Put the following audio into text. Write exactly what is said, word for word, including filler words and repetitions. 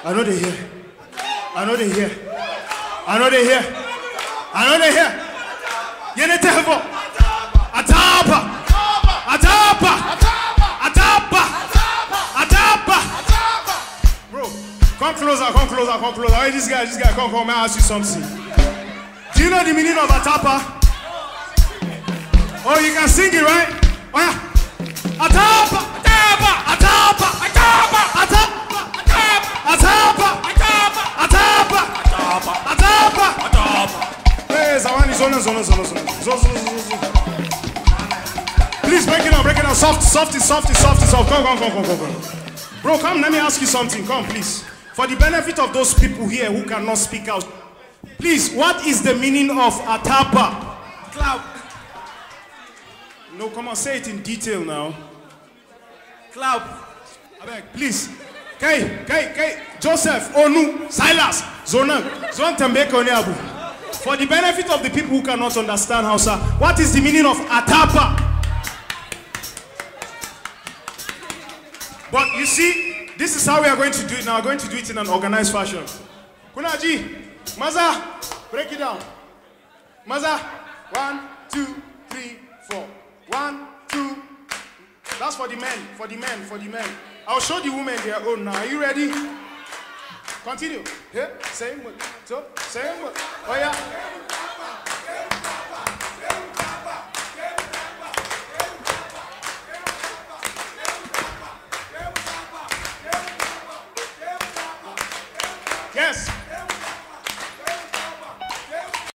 I know they hear. I know they hear. I know they hear. I know they hear. Yenetehebo. Atapa. Atapa. Atapa. Atapa. Bro, come closer, come closer, come closer. Hey, this guy, this guy, come, come, may I ask you something. Do you know the meaning of Atapa? Oh, you can sing it, right? Oh, yeah. Atapa. Atapa. Atapa. Atapa. Atapa. Atapa. Atapa. Atapa. Atapa. Atapa. Hey, Zawani, zona, zona, zona, zona. Zona, zona, zona, zona. Please break it down, break it down. Soft, softy, softy, softy, soft. Come, come, come, come, come, come. Bro, come, let me ask you something. Come, please. For the benefit of those people here who cannot speak out, please, what is the meaning of Atapa? Cloud. No, come on, say it in detail now. Cloud. I beg, please. Kay, Kay, Kay, Joseph, Onu, Silas, Zona, Zon Tembeke Oneabu. For the benefit of the people who cannot understand Hausa, what is the meaning of Atapa? But you see, this is how we are going to do it now. We're going to do it in an organized fashion. Kunaji, Maza, break it down. Maza, one, two, three, four. One, two. That's for the men, for the men, for the men. I'll show the women their own now. Are you ready? Continue. Here, same way. So, same way. Oh yeah.